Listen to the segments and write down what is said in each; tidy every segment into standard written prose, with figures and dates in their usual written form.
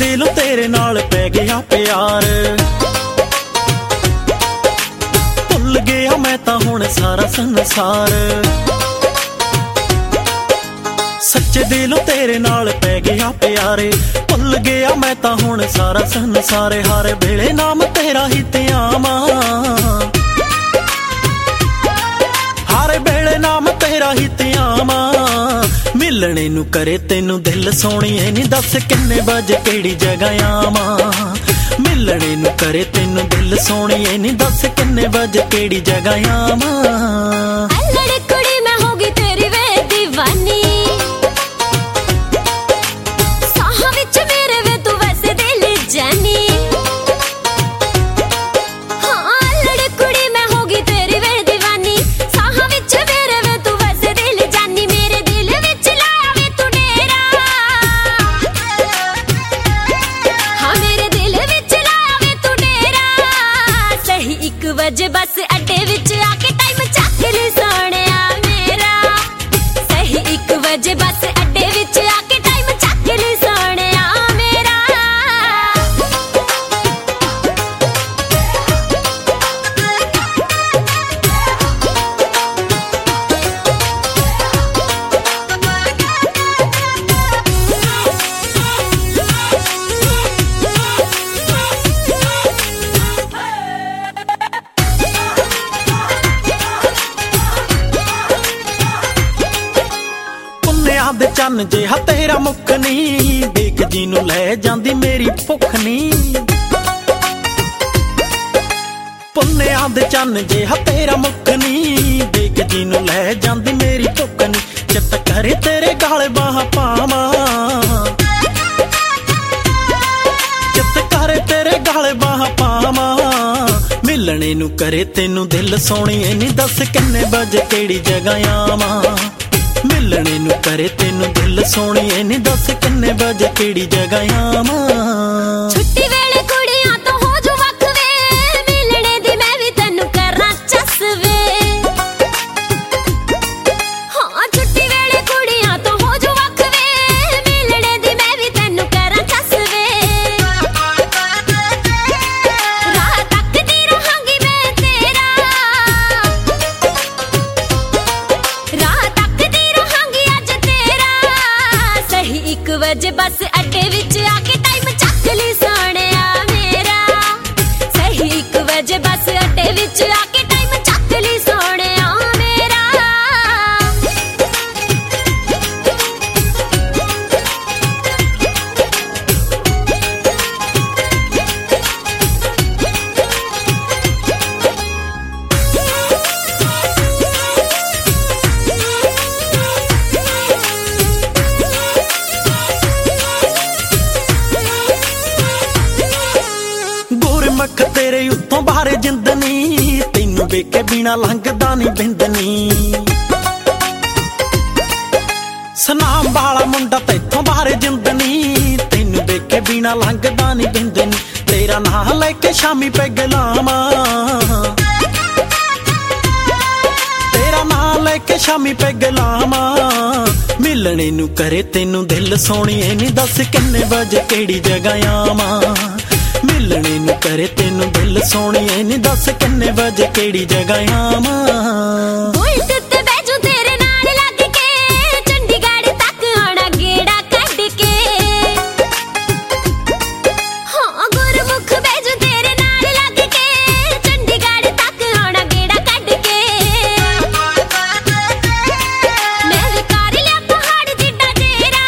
दिलों तेरे नाल पै गया प्यार, भुल गया मैं तां हुण सारा संसार। सच्चे दिलों तेरे नाल पै गया प्यारे, भुल गया मैं तां हुण सारा संसार। हर वेले नाम तेरा ही ते आवां, हर वेले नाम तेरा ही ते आवां। मिलने नू करे तेनू दिल सोहणीए नी, दस किन्ने बजे केड़ी जगह आवां। मिलने नू करे तेनू दिल सोहणीए नी, दस किन्ने बजे केड़ी जगह आवां। लड़ कुड़ी मैं होगी तेरी वे दीवानी, साहां विच मेरे वे तू वैसे दिल जानी। हाँ लड़ कुड़ी मैं होगी तेरी वे दीवानी, साहां विच मेरे वे तू वैसे दिल जानी। मेरे दिल विच लाया वे तू डेरा, हाँ मेरे दिल विच लाया वे तू डेरा। सही 1 बजे बस अड्डे विच आके टाइम चक ली सोहणिया मेरा। सही 1 बजे बस अड्डे विच आके टाइम चक ली सोहणिया मेरा। दे चन्न जिहा तेरा मुख नी, देख जी नू लै जांदी मेरी भुख नी। पुन्नेआ दे चन्न जिहा तेरा मुख नी, देख जी नू लै जांदी मेरी भुख नी। चित करे तेरे गाल बाह पावां, चित करे तेरे गाल बाह पावां। मिलने नू करे तेनू दिल सोहणीए नी, दस किन्ने बजे केड़ी जगह आवां। मिलने नू करे तेनू दिल सोहणीए नी, दस किन्ने बजे केड़ी जगह आवां। छुट्टी वेले कुड़ियां तो हो जो वख वे, मिलने दी मैं भी तैनू करां चस वे। हाँ छुट्टी वेले कुड़ियां तो हो जो वख वे, मिलने दी मैं भी तैनू करां चस वे। राह तकदी रहांगी मैं तेरा, राह तकदी रहांगी अज तेरा। सही 1 बजे बस अड्डे विच आके टाइम चक ली सोहणिया मेरा। सही 1 बजे बस अड्डे विच आके टाइम चक ली सोहणिया मेरा। मख तेरे उत्तों बाहर जिंदनी, तैनू वेखे बिना लंघदा नी बिंदनी। सनाम वाला मुंडा तैथों बाहर जिंदनी, तैनू वेखे बिना लंघदा नी बिंदनी। तेरा नाम लेके शामी पैग लावां, तेरा नाम लेके शामी पैग लावां। मिलने नू करे तेनू दिल सोहणीए नी, दस किन्ने बजे केड़ी जगह आवां। मिलने नू करे तेनू दिल सोहणीए नी, दस किन्ने बजे केड़ी जगह आवां। बुलट ते बैजू तेरे नाल लग के, चंडीगढ़ तक आना गेड़ा कढ के। हाँ गुरमुख बैजू तेरे नाल लग के, चंडीगढ़ तक आना गेड़ा कढ के। मैं भी कर लिया पहाड़ जिड्डा डेरा,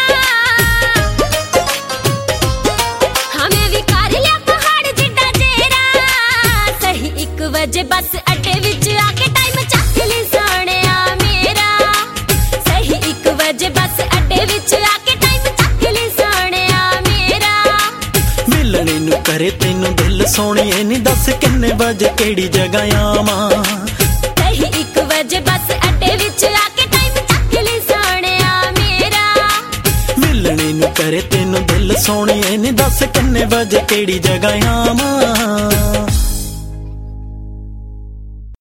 हाँ मैं भी कर लिया सही 1 बजे बस अड्डे विच आके टाइम चक ली सोहणिया मेरा। सही 1 बजे बस अड्डे विच आके टाइम चक ली सोहणिया मेरा। मिलने नू करे तेनू दिल सोहणीए नी, दस किन्ने बजे केड़ी जगह आवां। सही 1 बजे बस अड्डे विच आके टाइम चक ली सोहणिया मेरा। मिलने नू करे तेनू दिल सोहणीए नी, दस किन्ने बजे केड़ी जगह आवां।